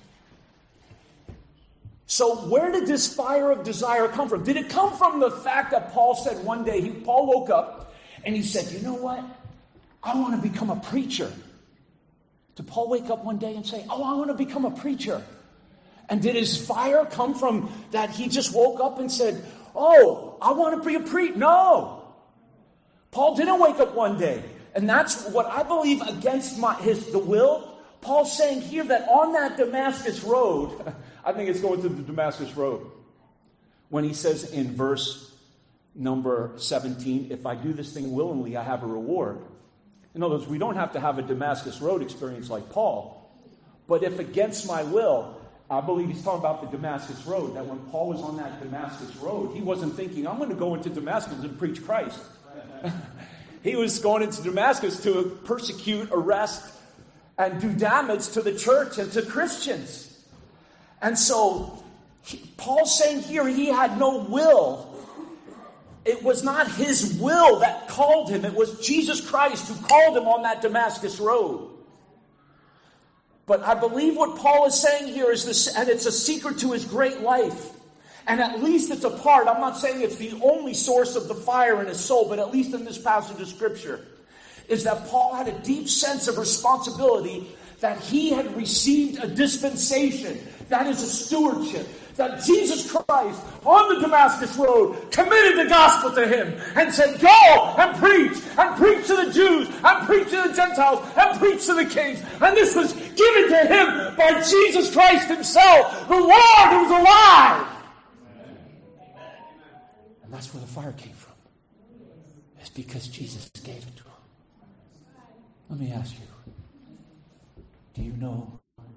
So where did this fire of desire come from? Did it come from the fact that Paul said one day, he, Paul woke up and he said, you know what? I want to become a preacher. Did Paul wake up one day and say, oh, I want to become a preacher? And did his fire come from that he just woke up and said, oh, I want to be a preacher? No. Paul didn't wake up one day. And that's what I believe against my, his the will. Paul's saying here that on that Damascus road, I think it's going through the Damascus road, when he says in verse number seventeen, if I do this thing willingly, I have a reward. In other words, we don't have to have a Damascus road experience like Paul. But if against my will, I believe he's talking about the Damascus road, that when Paul was on that Damascus road, he wasn't thinking, I'm going to go into Damascus and preach Christ. He was going into Damascus to persecute, arrest, and do damage to the church and to Christians. And so, he, Paul's saying here he had no will. It was not his will that called him. It was Jesus Christ who called him on that Damascus road. But I believe what Paul is saying here is this, and it's a secret to his great life. And at least it's a part, I'm not saying it's the only source of the fire in his soul, but at least in this passage of Scripture, is that Paul had a deep sense of responsibility that he had received a dispensation. That is a stewardship. That Jesus Christ, on the Damascus road, committed the gospel to him and said, go and preach, and preach to the Jews, and preach to the Gentiles, and preach to the kings. And this was given to him by Jesus Christ himself, the Lord who was alive. And that's where the fire came from. It's because Jesus gave it to him. Let me ask you, do you know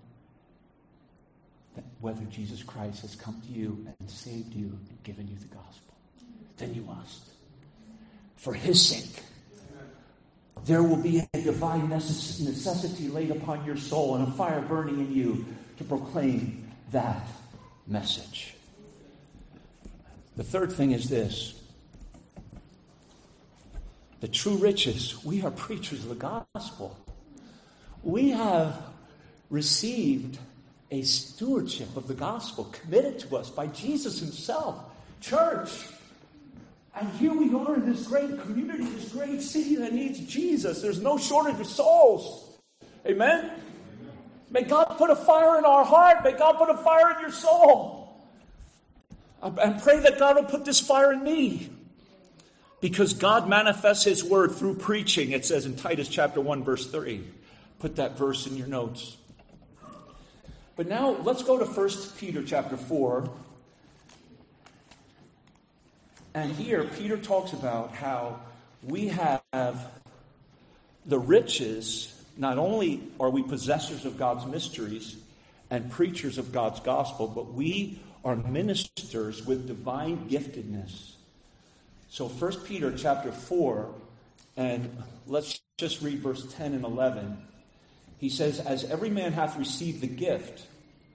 that whether Jesus Christ has come to you and saved you and given you the gospel? Then you must. For his sake, there will be a divine necessity laid upon your soul and a fire burning in you to proclaim that message. The third thing is this. The true riches, we are preachers of the gospel. We have received a stewardship of the gospel committed to us by Jesus himself. Church. And here we are in this great community, this great city that needs Jesus. There's no shortage of souls. Amen? Amen. May God put a fire in our heart. May God put a fire in your soul. And pray that God will put this fire in me. Because God manifests his word through preaching. It says in Titus chapter one, verse three. Put that verse in your notes. But now let's go to First Peter chapter four. And here Peter talks about how we have the riches. Not only are we possessors of God's mysteries and preachers of God's gospel, but we are ministers with divine giftedness. So First Peter chapter four, and let's just read verse ten and eleven. He says, as every man hath received the gift.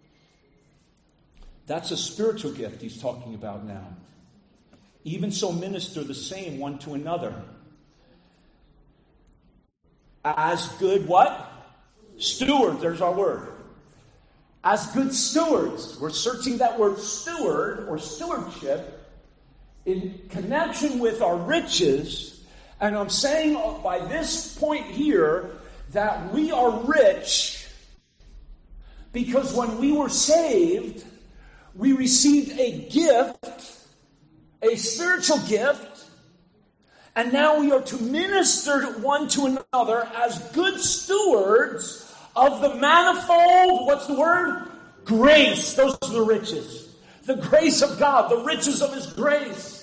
That's a spiritual gift he's talking about now. Even so minister the same one to another. As good what? Stewards, there's our word. As good stewards. We're searching that word steward or stewardship in connection with our riches. And I'm saying by this point here that we are rich because when we were saved, we received a gift, a spiritual gift, and now we are to minister one to another as good stewards of the manifold, what's the word? Grace. Those are the riches. The grace of God, the riches of His grace.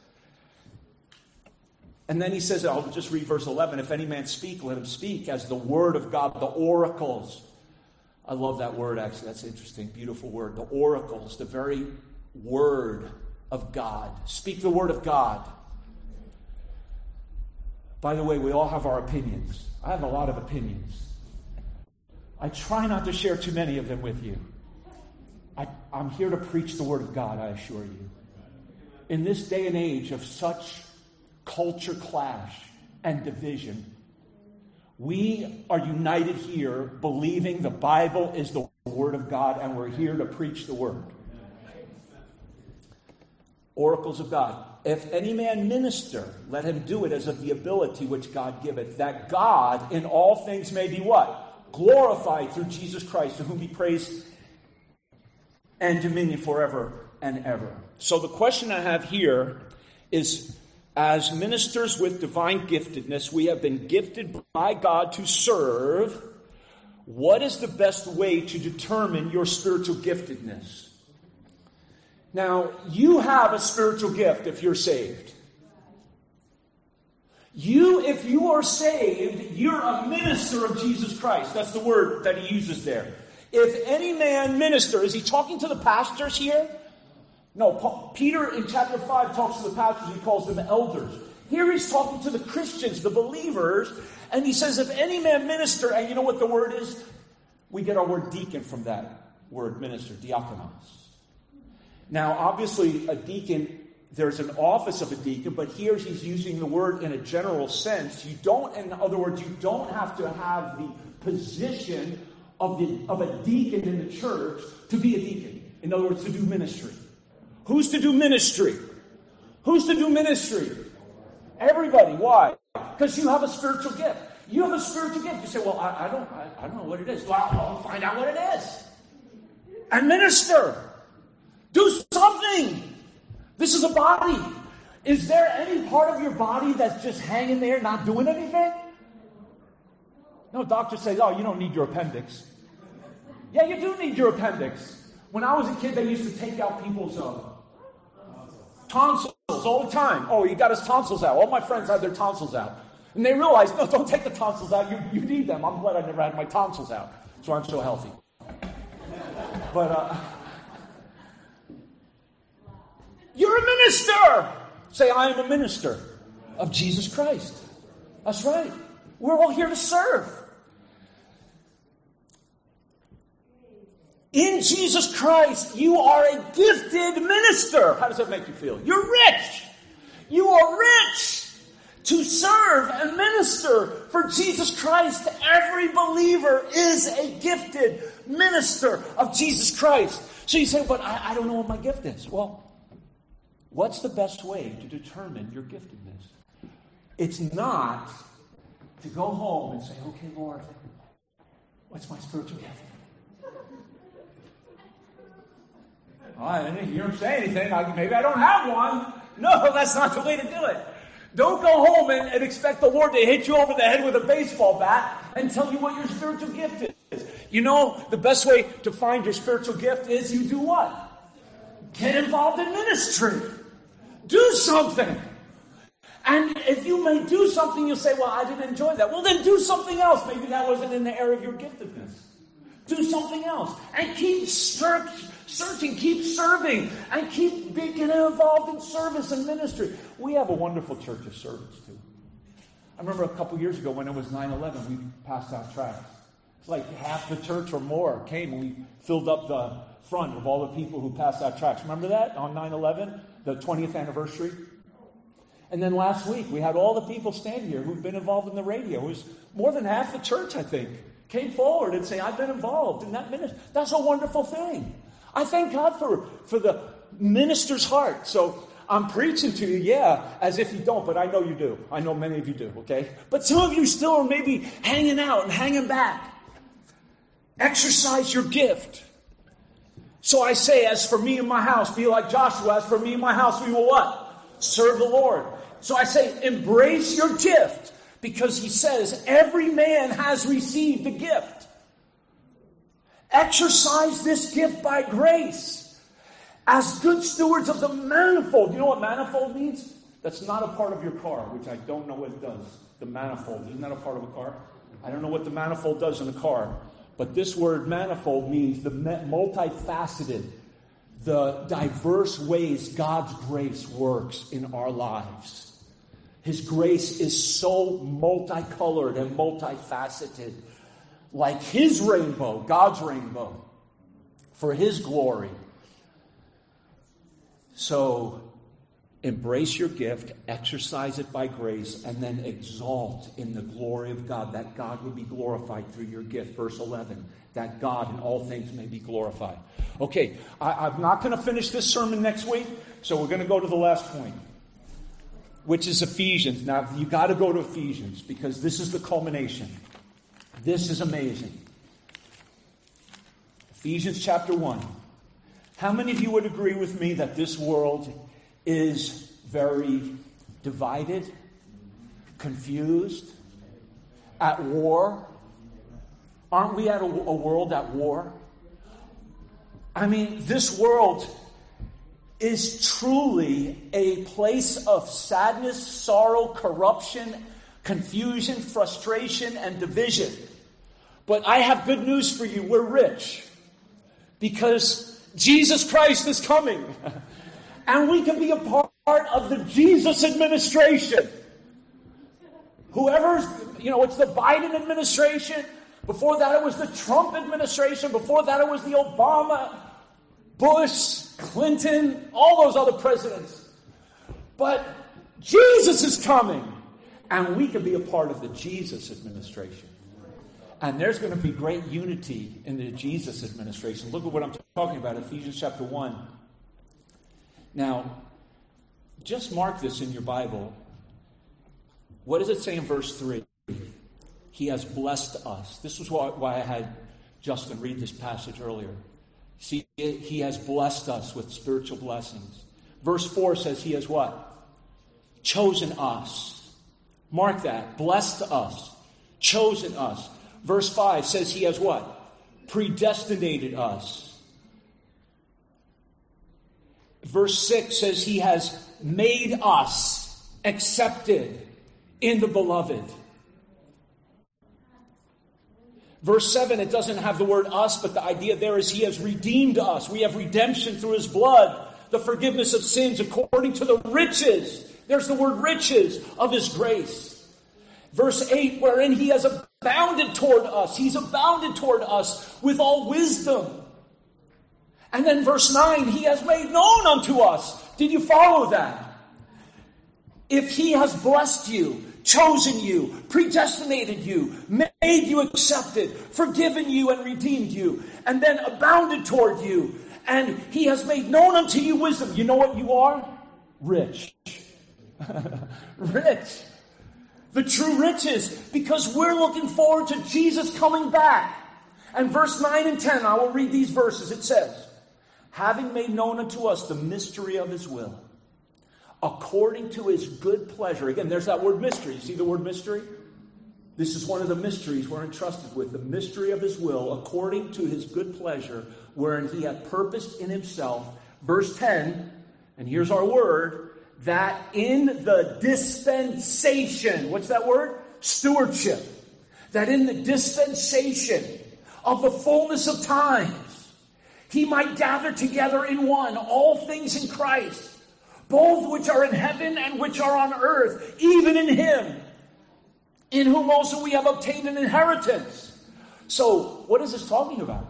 And then he says, I'll just read verse eleven, if any man speak, let him speak as the word of God, the oracles. I love that word, actually. That's interesting. Beautiful word. The oracles, the very word of God. Speak the word of God. By the way, we all have our opinions. I have a lot of opinions. I try not to share too many of them with you. I, I'm here to preach the word of God, I assure you. In this day and age of such culture clash and division, we are united here believing the Bible is the Word of God, and we're here to preach the Word. Oracles of God. If any man minister, let him do it as of the ability which God giveth, that God in all things may be what? Glorified through Jesus Christ, to whom be praise and dominion forever and ever. So the question I have here is, as ministers with divine giftedness, we have been gifted by God to serve. What is the best way to determine your spiritual giftedness? Now, you have a spiritual gift if you're saved. You, if you are saved, you're a minister of Jesus Christ. That's the word that he uses there. If any man minister, is he talking to the pastors here? No, Paul, Peter in chapter five talks to the pastors, he calls them elders. Here he's talking to the Christians, the believers, and he says, if any man minister, and you know what the word is? We get our word deacon from that word, minister, diakonos. Now, obviously, a deacon, there's an office of a deacon, but here he's using the word in a general sense. You don't, in other words, you don't have to have the position of, the, of a deacon in the church to be a deacon. In other words, to do ministry. Who's to do ministry? Who's to do ministry? Everybody. Why? Because you have a spiritual gift. You have a spiritual gift. You say, well, I, I don't I, I don't know what it is. Well, I'll find out what it is. And minister. Do something. This is a body. Is there any part of your body that's just hanging there, not doing anything? No, doctors say, oh, you don't need your appendix. Yeah, you do need your appendix. When I was a kid, they used to take out people's uh, tonsils all the time. Oh, he got his tonsils out. All my friends had their tonsils out. And they realized, no, don't take the tonsils out. You, you need them. I'm glad I never had my tonsils out. That's why I'm so healthy. But, uh, you're a minister. Say, I am a minister of Jesus Christ. That's right. We're all here to serve. In Jesus Christ, you are a gifted minister. How does that make you feel? You're rich. You are rich to serve and minister for Jesus Christ. Every believer is a gifted minister of Jesus Christ. So you say, but I, I don't know what my gift is. Well, what's the best way to determine your giftedness? It's not to go home and say, okay, Lord, what's my spiritual gift? I didn't hear him say anything. I, maybe I don't have one. No, that's not the way to do it. Don't go home and, and expect the Lord to hit you over the head with a baseball bat and tell you what your spiritual gift is. You know, the best way to find your spiritual gift is you do what? Get involved in ministry. Do something. And if you may do something, you'll say, well, I didn't enjoy that. Well, then do something else. Maybe that wasn't in the area of your giftedness. Do something else. And keep search, searching, keep serving, and keep getting involved in service and ministry. We have a wonderful church of servants, too. I remember a couple years ago when it was nine eleven, we passed out tracts. It's like half the church or more came and we filled up the front of all the people who passed out tracts. Remember that on nine eleven, the twentieth anniversary? And then last week, we had all the people standing here who've been involved in the radio. It was more than half the church, I think, came forward and say, I've been involved in that ministry. That's a wonderful thing. I thank God for, for the minister's heart. So I'm preaching to you, yeah, as if you don't, but I know you do. I know many of you do, okay? But some of you still are maybe hanging out and hanging back. Exercise your gift. So I say, as for me and my house, be like Joshua. As for me and my house, we will what? Serve the Lord. So I say, embrace your gift. Because he says, every man has received a gift. Exercise this gift by grace. As good stewards of the manifold. You know what manifold means? That's not a part of your car, which I don't know what it does. The manifold. Isn't that a part of a car? I don't know what the manifold does in a car. But this word manifold means the multifaceted, the diverse ways God's grace works in our lives. His grace is so multicolored and multifaceted, like his rainbow, God's rainbow, for his glory. So, embrace your gift, exercise it by grace, and then exalt in the glory of God, that God would be glorified through your gift. Verse eleven, that God in all things may be glorified. Okay, I, I'm not going to finish this sermon next week, so we're going to go to the last point, which is Ephesians. Now, you got to go to Ephesians because this is the culmination. This is amazing. Ephesians chapter one. How many of you would agree with me that this world is very divided, confused, at war? Aren't we at a, a world at war? I mean, this world is truly a place of sadness, sorrow, corruption, confusion, frustration, and division. But I have good news for you. We're rich. Because Jesus Christ is coming. And we can be a part of the Jesus administration. Whoever's, you know, it's the Biden administration. Before that it was the Trump administration. Before that it was the Obama, Bush, Clinton, all those other presidents. But Jesus is coming. And we can be a part of the Jesus administration. And there's going to be great unity in the Jesus administration. Look at what I'm talking about, Ephesians chapter one. Now, just mark this in your Bible. What does it say in verse three? He has blessed us. This was why I had Justin read this passage earlier. See, he has blessed us with spiritual blessings. Verse four says he has what? Chosen us. Mark that. Blessed us. Chosen us. Verse five says he has what? Predestinated us. Verse six says he has made us accepted in the beloved. Verse seven, it doesn't have the word us, but the idea there is he has redeemed us. We have redemption through his blood, the forgiveness of sins according to the riches. There's the word riches of his grace. Verse eight, wherein he has abounded toward us. He's abounded toward us with all wisdom. And then verse nine, he has made known unto us. Did you follow that? If he has blessed you, chosen you, predestinated you, made you accepted, forgiven you and redeemed you, and then abounded toward you, and he has made known unto you wisdom. You know what you are? Rich. Rich. The true riches, because we're looking forward to Jesus coming back. And verse nine and ten, I will read these verses. It says, having made known unto us the mystery of his will, according to his good pleasure. Again, there's that word mystery. You see the word mystery? This is one of the mysteries we're entrusted with. The mystery of his will, according to his good pleasure, wherein he hath purposed in himself. Verse ten, and here's our word, that in the dispensation, what's that word? Stewardship. That in the dispensation of the fullness of times, he might gather together in one all things in Christ, both which are in heaven and which are on earth, even in him, in whom also we have obtained an inheritance. So, what is this talking about?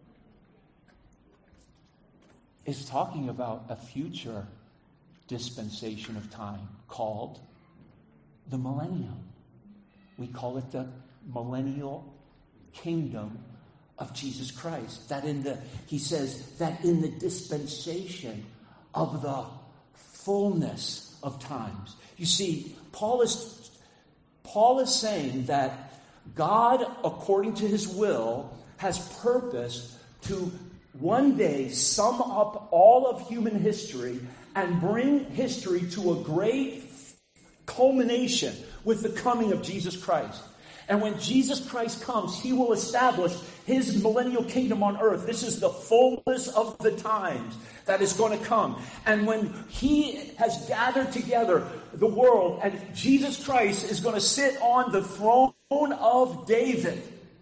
It's talking about a future dispensation of time called the millennium. We call it the millennial kingdom of Jesus Christ. That in the, he says, that in the dispensation of the fullness of times. You see, Paul is, Paul is saying that God, according to his will, has purposed to one day sum up all of human history and bring history to a great culmination with the coming of Jesus Christ. And when Jesus Christ comes, he will establish his millennial kingdom on earth. This is the fullness of the times that is going to come. And when he has gathered together the world, and Jesus Christ is going to sit on the throne of David,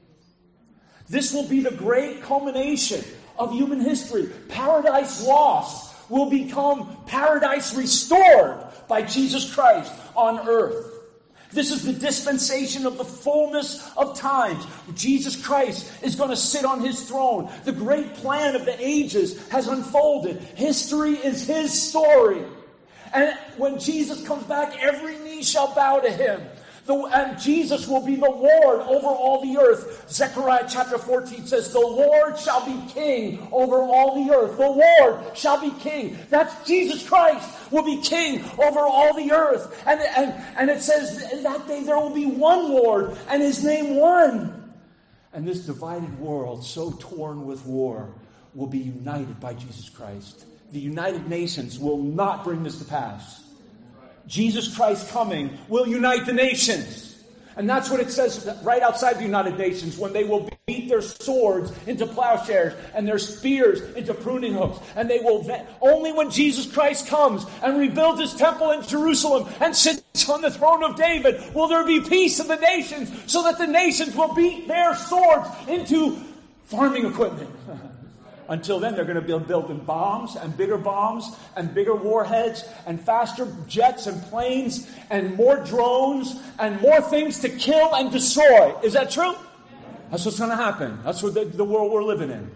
this will be the great culmination of human history. Paradise lost will become paradise restored by Jesus Christ on earth. This is the dispensation of the fullness of times. Jesus Christ is going to sit on his throne. The great plan of the ages has unfolded. History is his story. And when Jesus comes back, every knee shall bow to him. The, and Jesus will be the Lord over all the earth. Zechariah chapter fourteen says, the Lord shall be king over all the earth. The Lord shall be king. That's Jesus Christ will be king over all the earth. And, and, and it says in that day there will be one Lord and his name one. And this divided world, so torn with war, will be united by Jesus Christ. The United Nations will not bring this to pass. Jesus Christ coming will unite the nations. And that's what it says right outside the United Nations, when they will beat their swords into plowshares and their spears into pruning hooks. And they will, only when Jesus Christ comes and rebuilds his temple in Jerusalem and sits on the throne of David, will there be peace in the nations, so that the nations will beat their swords into farming equipment. Until then, they're going to be building bombs and bigger bombs and bigger warheads and faster jets and planes and more drones and more things to kill and destroy. Is that true? That's what's going to happen. That's what the, the world we're living in.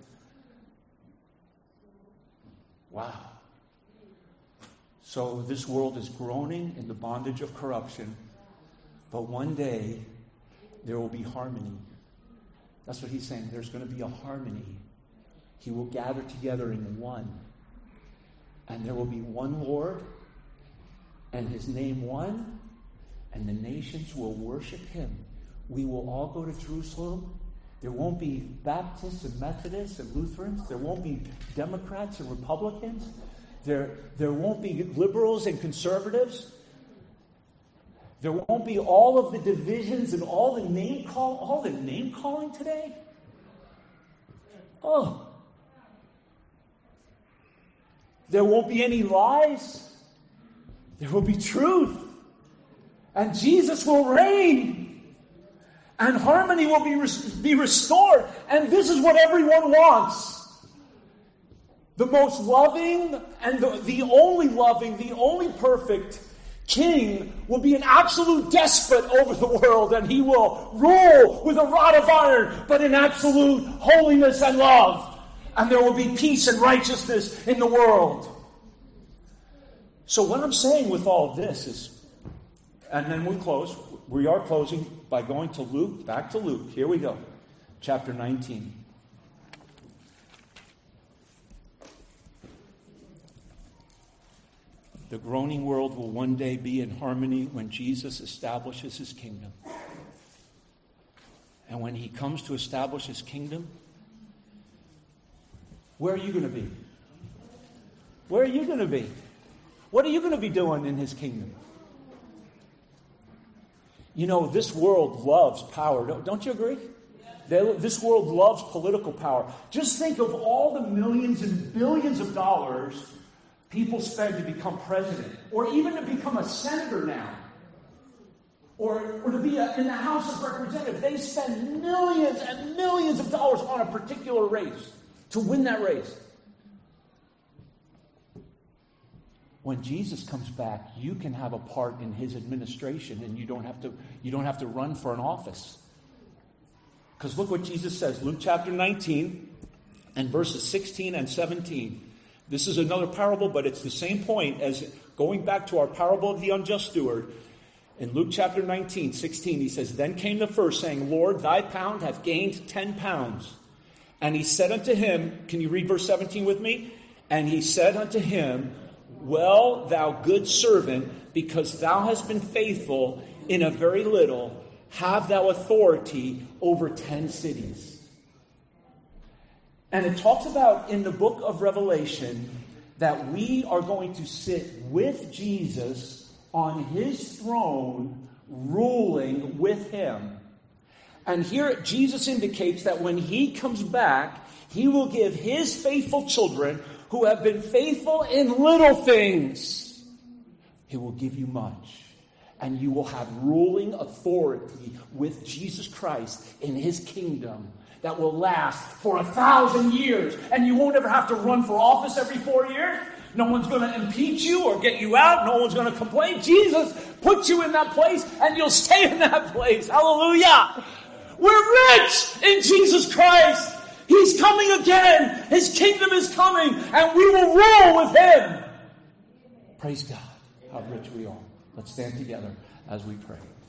Wow. So this world is groaning in the bondage of corruption. But one day, there will be harmony. That's what he's saying. There's going to be a harmony. He will gather together in one. And there will be one Lord, and his name one, and the nations will worship him. We will all go to Jerusalem. There won't be Baptists and Methodists and Lutherans. There won't be Democrats and Republicans. There, there won't be liberals and conservatives. There won't be all of the divisions and all the name call, all the name calling today. Oh. There won't be any lies. There will be truth. And Jesus will reign. And harmony will be, res- be restored. And this is what everyone wants. The most loving and the, the only loving, the only perfect king will be an absolute despot over the world. And he will rule with a rod of iron, but in absolute holiness and love. And there will be peace and righteousness in the world. So what I'm saying with all of this is, and then we close, we are closing by going to Luke, back to Luke. Here we go. Chapter nineteen. The groaning world will one day be in harmony when Jesus establishes his kingdom. And when he comes to establish his kingdom, where are you going to be? Where are you going to be? What are you going to be doing in his kingdom? You know, this world loves power. Don't, don't you agree? They, this world loves political power. Just think of all the millions and billions of dollars people spend to become president, or even to become a senator now. or, or to be a, in the House of Representatives. They spend millions and millions of dollars on a particular race to win that race. When Jesus comes back, you can have a part in his administration, and you don't have to, you don't have to run for an office. Because look what Jesus says, Luke chapter nineteen and verses sixteen and seventeen. This is another parable, but it's the same point as going back to our parable of the unjust steward. In Luke chapter nineteen, sixteen, he says, Then came the first, saying, Lord, thy pound hath gained ten pounds. And he said unto him, can you read verse seventeen with me? And he said unto him, Well, thou good servant, because thou hast been faithful in a very little, have thou authority over ten cities. And it talks about in the book of Revelation that we are going to sit with Jesus on his throne, ruling with him. And here Jesus indicates that when he comes back, he will give his faithful children who have been faithful in little things, he will give you much. And you will have ruling authority with Jesus Christ in his kingdom that will last for a thousand years. And you won't ever have to run for office every four years. No one's going to impeach you or get you out. No one's going to complain. Jesus puts you in that place and you'll stay in that place. Hallelujah. We're rich in Jesus Christ. He's coming again. His kingdom is coming and we will rule with him. Praise God. How rich we are. Let's stand together as we pray.